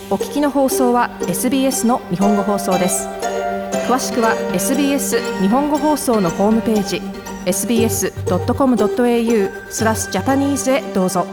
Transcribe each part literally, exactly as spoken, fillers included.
お聞きの放送は エスビーエス の日本語放送です。詳しくは エスビーエス 日本語放送のホームページ エスビーエスドットコムドットエーユー スラスジャパニーズへどうぞ。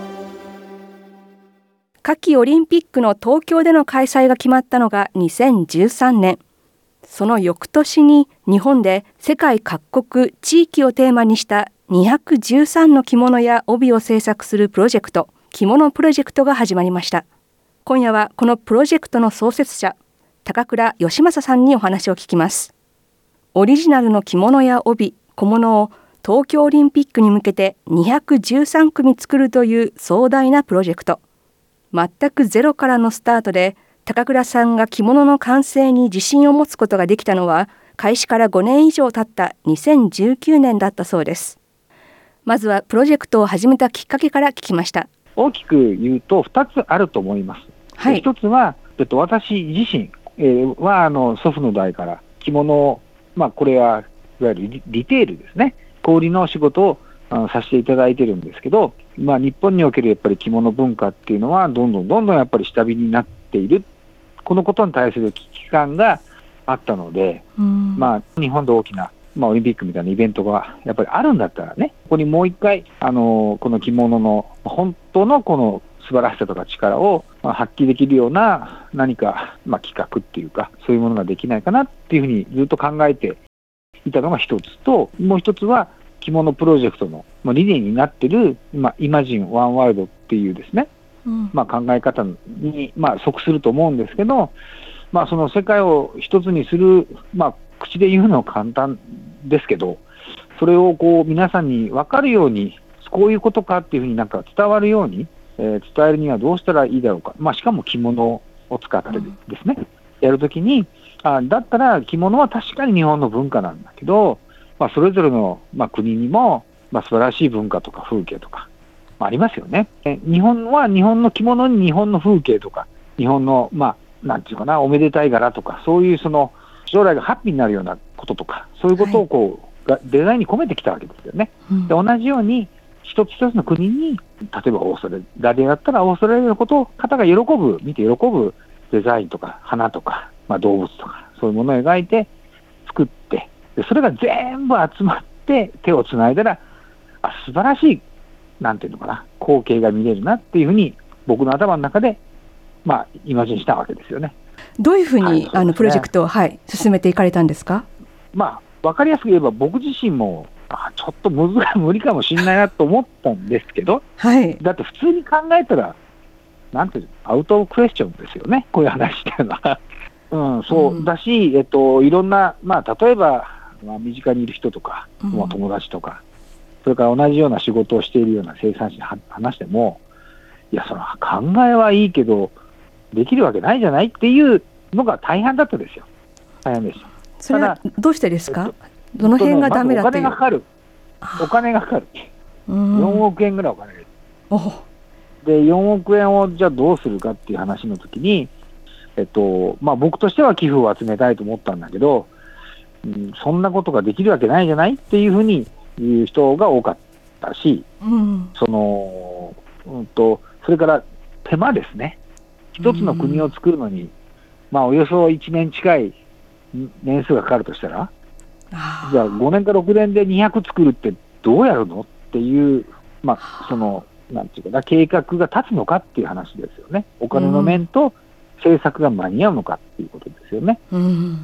夏季オリンピックの東京での開催が決まったのがにせんじゅうさんねん。その翌年に日本で世界各国地域をテーマにしたにひゃくじゅうさんの着物や帯を制作するプロジェクト、着物プロジェクトが始まりました。今夜はこのプロジェクトの創設者、高倉義正さんにお話を聞きます。オリジナルの着物や帯、小物を東京オリンピックに向けてにひゃくじゅうさんくみ作るという壮大なプロジェクト。全くゼロからのスタートで、高倉さんが着物の完成に自信を持つことができたのは、開始からごねん以上経ったにせんじゅうきゅうねんだったそうです。まずはプロジェクトを始めたきっかけから聞きました。 大きく言うとふたつあると思います。はい、ひとつは、えっと、私自身、えー、はあの祖父の代から着物を、まあ、これはいわゆる リ, リテールですね、小売りの仕事をあのさせていただいてるんですけど、まあ、日本におけるやっぱり着物文化っていうのはどんどんどんどんやっぱり下火になっている、このことに対する危機感があったので、まあ、日本で大きな、まあ、オリンピックみたいなイベントがやっぱりあるんだったらね、ここにもう一回あのこの着物の本当のこの素晴らしさとか力を発揮できるような何か、まあ、企画っていうかそういうものができないかなっていうふうにずっと考えていたのが一つと、もう一つは着物プロジェクトの理念になっている、まあ、イマジンワンワールドっていうですね、うんまあ、考え方に、まあ、即すると思うんですけど、まあ、その世界を一つにする、まあ、口で言うのは簡単ですけど、それをこう皆さんに分かるように、こういうことかっていうふうになんか伝わるように、えー、伝えるにはどうしたらいいだろうか、まあ、しかも着物を使ってですね、うん、やるときにあ、だったら着物は確かに日本の文化なんだけど、まあ、それぞれの、まあ、国にも、まあ、素晴らしい文化とか風景とか、まあ、ありますよね。え日本は日本の着物に日本の風景とか、日本の、まあ、なんていうかな、おめでたい柄とか、そういうその将来がハッピーになるようなこととか、そういうことをこう、はい、デザインに込めてきたわけですよね。うん、で同じように一つ一つの国に、例えばオーストラリアだったらオーストラリアのことを方が喜ぶ、見て喜ぶデザインとか花とか、まあ、動物とかそういうものを描いて作って、でそれが全部集まって手をつないだら、あ、素晴らしい、なんていうのかな、光景が見れるなっていうふうに僕の頭の中で、まあ、イマジンしたわけですよね。 どういうふうに、はい、あのプロジェクトを、 はい、進めていかれたんですか？ まあ、分かりやすく言えば僕自身もあちょっとむず無理かもしれないなと思ったんですけど、はい、だって普通に考えたらなんていうアウトクエスチョンですよね、こういう話っていうのは、うん、そうだし、えっと、いろんな、まあ、例えば、まあ、身近にいる人とか、うん、友達とか、それから同じような仕事をしているような生産者に話しても、いやその考えはいいけどできるわけないじゃないっていうのが大半だったですよ。大半でした。 それはどうしてですか？えっとどの辺がダメだという、 まずお金がかかる、お金がかかる、よんおくえんぐらいお金がかかる。で、よんおくえんをじゃあどうするかっていう話の時に、えっとまあ、僕としては寄付を集めたいと思ったんだけど、うん、そんなことができるわけないじゃないっていうふうに言う人が多かったし、うん、その、うんと、それから手間ですね。一つの国を作るのに、うん、まあ、およそいちねん近い年数がかかるとしたら、じゃあごねんかろくねんでにひゃく作るってどうやるのっていう、まあ、そのなんていうかな、計画が立つのかっていう話ですよね。お金の面と政策が間に合うのかっていうことですよね。うん、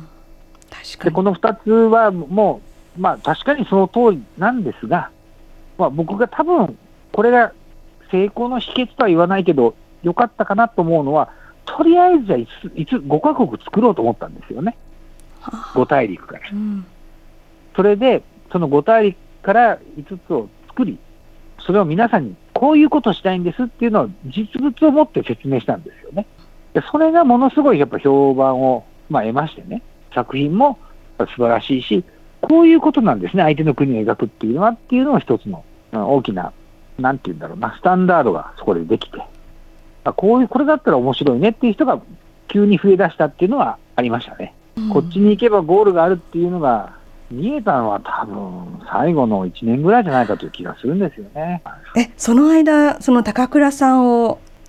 確かに。でこのふたつはもう、まあ、確かにその通りなんですが、まあ、僕が多分これが成功の秘訣とは言わないけど良かったかなと思うのは、とりあえずじゃあいつ、いつごカ国作ろうと思ったんですよね。ご大陸から、うん、それでそのご大陸からいつつを作り、それを皆さんにこういうことしたいんですっていうのを実物を持って説明したんですよね。でそれがものすごいやっぱ評判を、まあ、得ましてね、作品も素晴らしいし、こういうことなんですね、相手の国を描くっていうのはっていうのが一つの大きな、なんていうんだろうな、スタンダードがそこでできて、あこういうこれだったら面白いねっていう人が急に増え出したっていうのはありましたね。うん、こっちに行けばゴールがあるっていうのが見えたのは多分最後のいちねんぐらいじゃないかという気がするんですよね。 えその間、その高倉さんを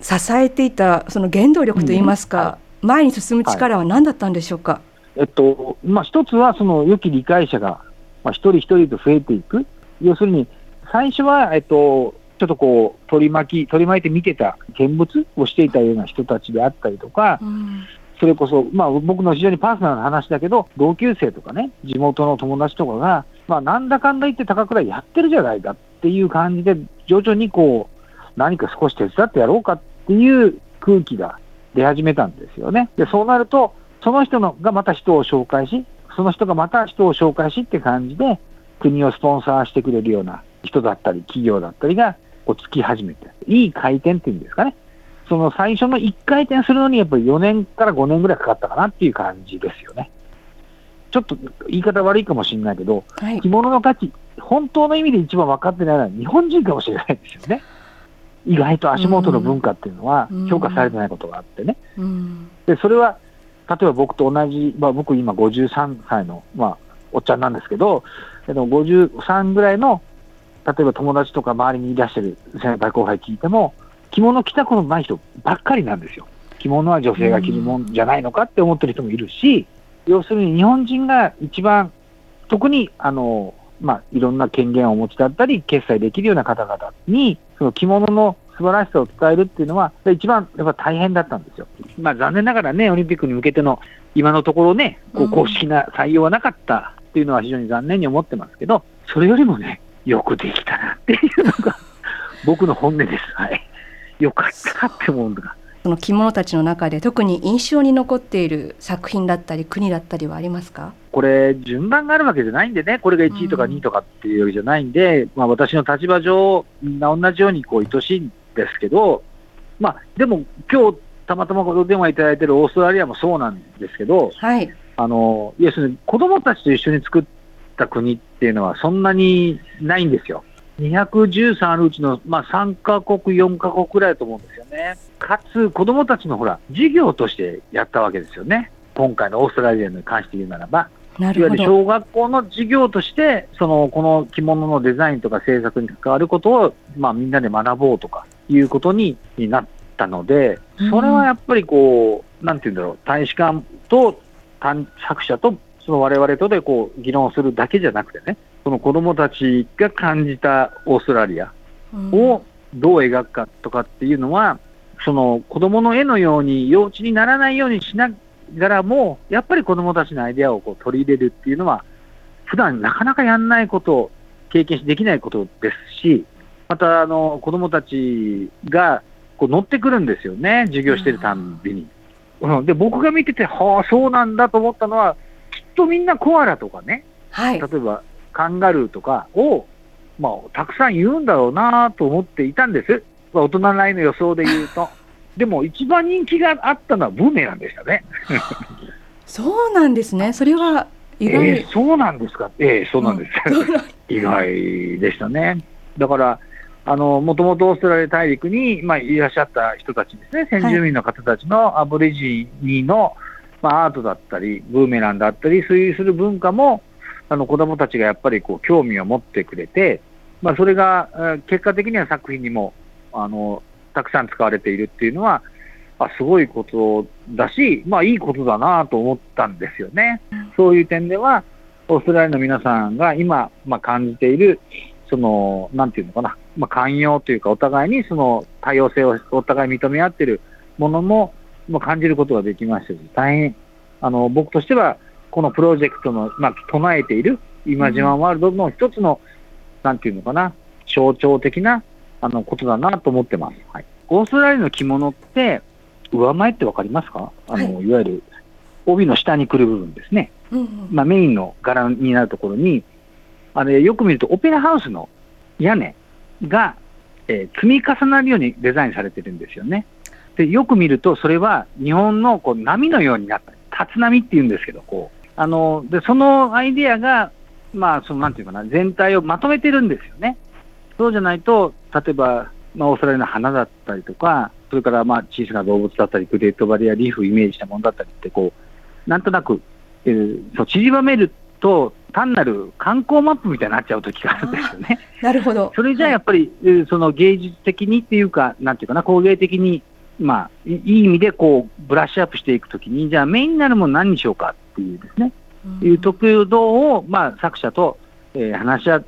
支えていたその原動力といいますか、うんはい、前に進む力は何だったんでしょうか。 はいえっとまあ、一つはその良き理解者が、まあ、一人一人と増えていく。要するに最初は、えっと、ちょっとこう取り巻き取り巻いて見てた見物をしていたような人たちであったりとか、うん、それこそ、まあ、僕の非常にパーソナルな話だけど同級生とかね地元の友達とかが、まあ、なんだかんだ言って高倉やってるじゃないかっていう感じで徐々にこう何か少し手伝ってやろうかっていう空気が出始めたんですよね。でそうなるとその人のがまた人を紹介しその人がまた人を紹介しって感じで国をスポンサーしてくれるような人だったり企業だったりがこうつき始めていい回転っていうんですかね。その最初のいっかい転するのにやっぱりよねんからごねんぐらいかかったかなっていう感じですよね。ちょっと言い方悪いかもしれないけど、はい、着物の価値本当の意味で一番分かってないのは日本人かもしれないですよね。意外と足元の文化っていうのは評価されてないことがあってね、うん、でそれは例えば僕と同じ、まあ、僕今ごじゅうさんさいの、まあ、おっちゃんなんですけどごじゅうさんぐらいの例えば友達とか周りにいらっしゃる先輩後輩聞いても着物着たことない人ばっかりなんですよ。着物は女性が着るもんじゃないのかって思ってる人もいるし、要するに日本人が一番特にあの、まあ、いろんな権限をお持ちだったり決済できるような方々にその着物の素晴らしさを伝えるっていうのは一番やっぱ大変だったんですよ。まあ残念ながらねオリンピックに向けての今のところねこう公式な採用はなかったっていうのは非常に残念に思ってますけど、それよりもねよくできたなっていうのが僕の本音です。はい。よかったって思うのが。 その着物たちの中で特に印象に残っている作品だったり国だったりはありますか？ これ順番があるわけじゃないんでね、これがいちいとかにいとかっていうわけじゃないんで、うんまあ、私の立場上みんな同じようにこう愛しいんですけど、まあ、でも今日たまたまお電話いただいているオーストラリアもそうなんですけど、はい、あの要するに子どもたちと一緒に作った国っていうのはそんなにないんですよ。にひゃくじゅうさんあるうちの、まあ、さんカ国よんカ国くらいだと思うんですよね。かつ子どもたちのほら授業としてやったわけですよね。今回のオーストラリアに関して言うならば、いわゆる小学校の授業としてそのこの着物のデザインとか制作に関わることを、まあ、みんなで学ぼうとかいうことになったので、それはやっぱりこう、うん、なんていうんだろう、大使館と作者とその我々とでこう議論するだけじゃなくてね、その子どもたちが感じたオーストラリアをどう描くかとかっていうのは、その子どもの絵のように幼稚にならないようにしながらもやっぱり子どもたちのアイデアをこう取り入れるっていうのは普段なかなかやんないことを経験しできないことですし、またあの子どもたちがこう乗ってくるんですよね、授業してるたんびに。うん、で僕が見ててはあそうなんだと思ったのは、きっとみんなコアラとかね、はい、例えばカンガルーとかを、まあ、たくさん言うんだろうなと思っていたんです。まあ、大人なりの予想で言うと。でも一番人気があったのはブーメランでしたね。 そうなんですね。それは意外、 えー、そうなんですか。ええー、そうなんです。意外でしたね。だからあのもともとオーストラリア大陸に、まあ、いらっしゃった人たちですね、先住民の方たちのアボリジニの、まあ、アートだったりブーメランだったりそういうする文化もあの子どもたちがやっぱりこう興味を持ってくれて、まあ、それが結果的には作品にもあのたくさん使われているっていうのはあすごいことだし、まあ、いいことだなと思ったんですよね。そういう点ではオーストラリアの皆さんが今、まあ、感じているそのなんていうのかな、まあ、寛容というかお互いにその多様性をお互い認め合っているものも、まあ、感じることができましたし、大変あの僕としてはこのプロジェクトの、まあ、唱えているイマジンワールドの一つの、うん、なんていうのかな象徴的なあのことだなと思ってます。はい、オーストラリアの着物って上前ってわかりますか？あの、はい、いわゆる帯の下に来る部分ですね。うんうんまあ、メインの柄になるところにあれよく見るとオペラハウスの屋根が、えー、積み重なるようにデザインされてるんですよね。でよく見るとそれは日本のこう波のようになった竜波っていうんですけど、こうあのでそのアイデアが、まあ、そのなんていうかな全体をまとめてるんですよね。そうじゃないと例えば、まあ、オーストラリアの花だったりとか、それからまあ小さな動物だったりグレートバリアリーフをイメージしたものだったりってこうなんとなく、えー、そう縮めると単なる観光マップみたいになっちゃう時があるんですよね。 なるほど。 それじゃあやっぱり、はい、その芸術的にっていうかなんていうかな工芸的にまあ、いい意味でこうブラッシュアップしていくときに、じゃあメインになるもの何にしようかっていうですね、うん、いう得度を、まあ、作者と、えー、話し合って、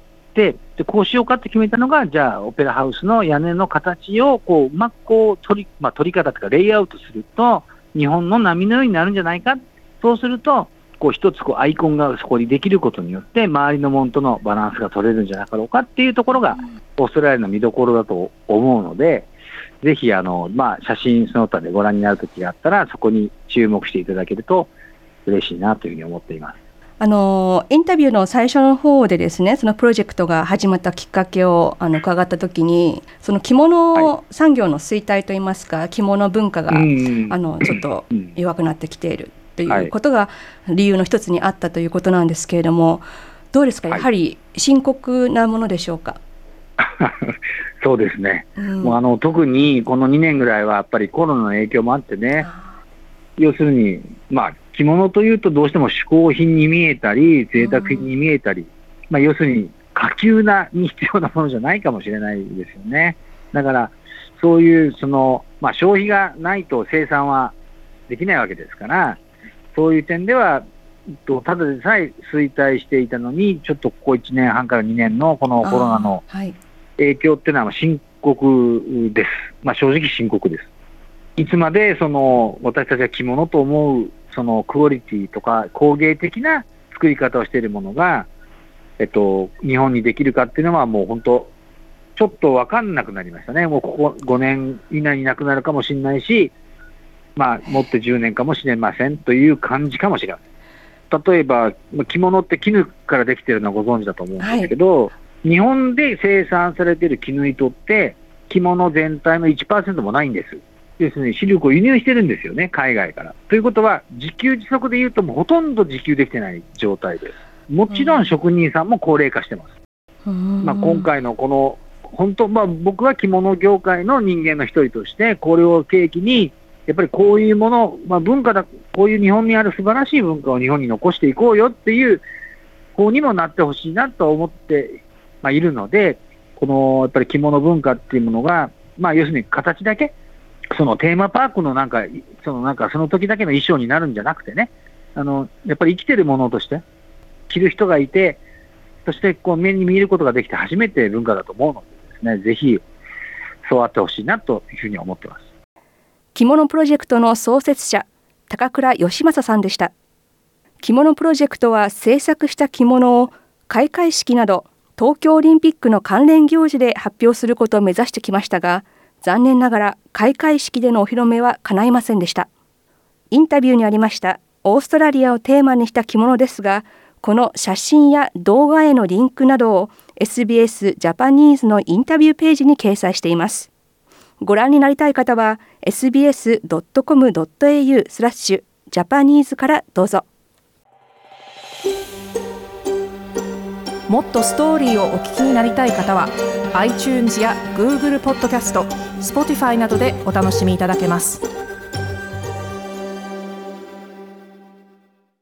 でこうしようかって決めたのが、じゃあオペラハウスの屋根の形をこううまくこう取り、まあ、取り方とかレイアウトすると、日本の波のようになるんじゃないか。そうすると、こう一つこうアイコンがそこにできることによって、周りのものとのバランスが取れるんじゃなかろうかっていうところが、オーストラリアの見どころだと思うので、ぜひあの、まあ、写真その他でご覧になるときがあったら、そこに注目していただけると嬉しいなというふうに思っています。 あのインタビューの最初の方でですね、そのプロジェクトが始まったきっかけをあの伺ったときに、その着物産業の衰退といいますか、はい、着物文化が、うん、あのちょっと弱くなってきているということが理由の一つにあったということなんですけれども、どうですか、やはり深刻なものでしょうか。 はい、そうですね、うん、もうあの特にこのにねんぐらいはやっぱりコロナの影響もあってね、要するに、まあ、着物というとどうしても嗜好品に見えたり贅沢品に見えたり、うん、まあ、要するに下級なに必要なものじゃないかもしれないですよね。だからそういうその、まあ、消費がないと生産はできないわけですから、そういう点ではただでさえ衰退していたのに、ちょっとここいちねんはんからにねんのこのコロナの影響っていうのは深刻です。まあ、正直深刻です。いつまでその私たちが着物と思うそのクオリティとか工芸的な作り方をしているものが、えっと、日本にできるかっていうのはもう本当ちょっと分かんなくなりましたね。もうここごねん以内になくなるかもしれないし、まあ、もっとじゅうねんかもしれませんという感じかもしれません。例えば着物って絹からできているのはご存知だと思うんですけど、はい、日本で生産されている絹糸って着物全体の いちパーセント もないんです。要するにシルクを輸入してるんですよね、海外から。ということは自給自足でいうともうほとんど自給できてない状態です。もちろん職人さんも高齢化してます。まあ、今回のこの本当、まあ、僕は着物業界の人間の一人としてこれを契機にやっぱりこういうもの、まあ、文化だ、こういう日本にある素晴らしい文化を日本に残していこうよっていう方にもなってほしいなと思って、まあ、いるので、このやっぱり着物文化っていうものが、まあ、要するに形だけそのテーマパークのなんかそのなんかその時だけの衣装になるんじゃなくてね、あのやっぱり生きてるものとして着る人がいて、そしてこう目に見ることができて初めて文化だと思うのでですね、ぜひそうあってほしいなというふうに思ってます。 着物プロジェクトの創設者、高倉義正さんでした。着物プロジェクトは制作した着物を開会式など東京オリンピックの関連行事で発表することを目指してきましたが、残念ながら開会式でのお披露目は叶いませんでした。インタビューにありましたオーストラリアをテーマにした着物ですが、この写真や動画へのリンクなどを エスビーエス ジャパニーズのインタビューページに掲載しています。ご覧になりたい方は エスビーエスドットコムドットエーユー スラッシュジャパニーズからどうぞ。 もっとストーリーをお聞きになりたい方は iTunes や Google ポッドキャスト、Spotify などでお楽しみいただけます。